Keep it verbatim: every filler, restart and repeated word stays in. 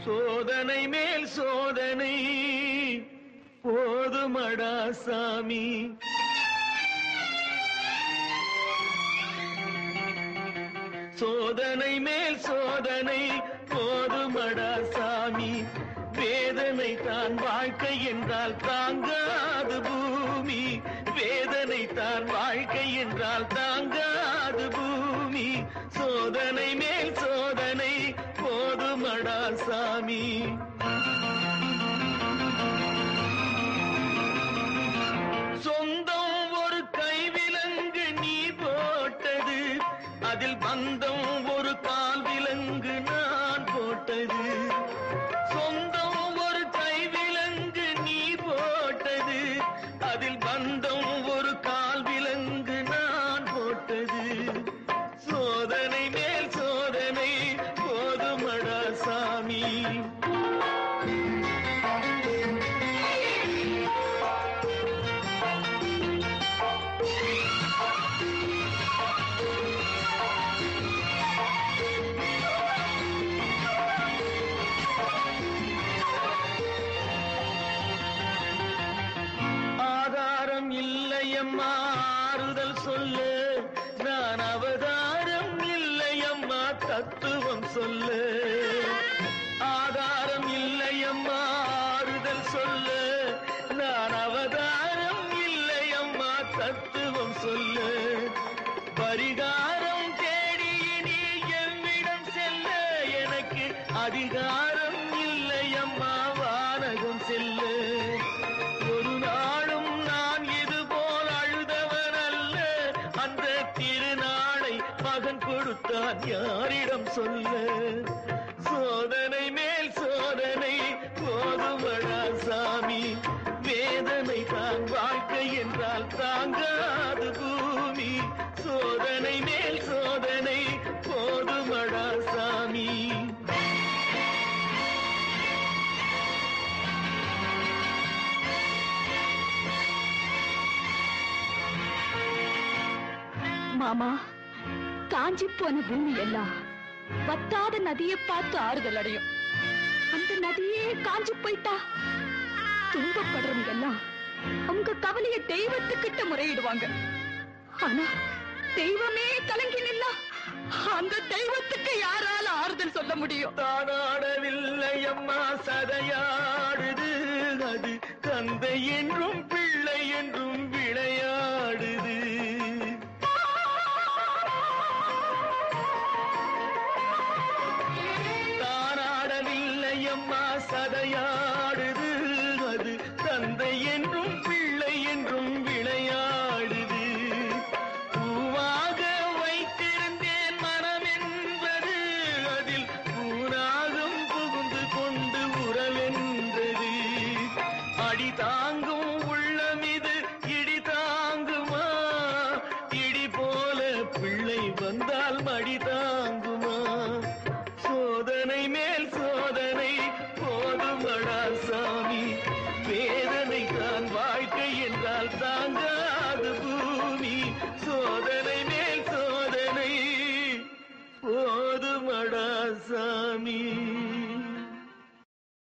சோதனை மேல் சோதனை போதுமடா சாமி. சோதனை மேல் சோதனை போதுமடா சாமி. வேதனை தான் வாழ்க்கை என்றால் தாங்காது பூமி. வேதனை தான் வாழ்க்கை என்றால் தாங்காது பூமி. சோதனை மேல் சோதனை போதுமடா சாமி. சொந்தம் ஒரு கைவிலங்கு நீ போட்டது, அதில் பந்தம் ஒரு கால் விலங்கு நான் போட்டது. சொந்தம் ஒரு கைவிலங்கு நீ போட்டது, அதில் பந்தம் ஒரு கால் விலங்கு நான் போட்டது. சோதனை மேல் சோதனை போதுமடா சாமி. இல்லையம்மா ஆறுதல் சொல்லு, நான் அவதாரம் இல்லையம்மா தத்துவம் சொல்லு. ஆதாரம் இல்லையம்மா ஆறுதல் சொல்லு, நான் அவதாரம் இல்லையம்மா தத்துவம் சொல்லு. பரிகாரம் தேடி நீ எவ்விடம் செல்ல, எனக்கு அதிகாரம் இல்லையம்மா வானகம் செல்லு. ஒரு நாளும் நான் இதுபோல் அழுதவன் அல்ல, அந்த திருநாளை மகன் கொடுத்தான் யாரிடம் சொல்ல. சோதனை மேல் சோதனை போதுமடா சாமி. வேதனை தான் வாழ்க்கை என்றால் தாங்காது பூமி. சோதனை மேல் சோதனை போதுமடா சாமி. மாமா, காஞ்சி போன பூமி எல்லாம் வத்தாத நதியை பார்த்து ஆறுதல் அடையும். அந்த நதியே காஞ்சி போயிட்டா துன்பப்படுறவங்க எல்லாம் அவங்க கவலைய தெய்வத்துக்கிட்ட முறையிடுவாங்க. ஆனா தெய்வமே கலங்கி நின்னா அந்த தெய்வத்துக்கு யாரால ஆறுதல் சொல்ல முடியும்? தானாடவில்லை அம்மா சதையாடுது, அது தந்தை என்றும் பிள்ளை என்றும் விளையாடுது. அம்மா சதையாடுது, அது தந்தை என்றும் பிள்ளை என்றும் விளையாடுது. பூவாக வைத்திருந்தேன் மனம் என்பது, அதில் பூனாகம் புகுந்து கொண்டு உறவென்றது. அடி தாங்கும் உள்ளம் இது இடி தாங்குமா? இடி போல பிள்ளை வந்தால் மடி தாங்குமா? சோதனை மேல் சோதனை போதுமடா சாமி. வேதனை தான் வாழ்க்கை என்றால் தாங்காது பூமி. சோதனை மேல் சோதனை போதுமடா சாமி.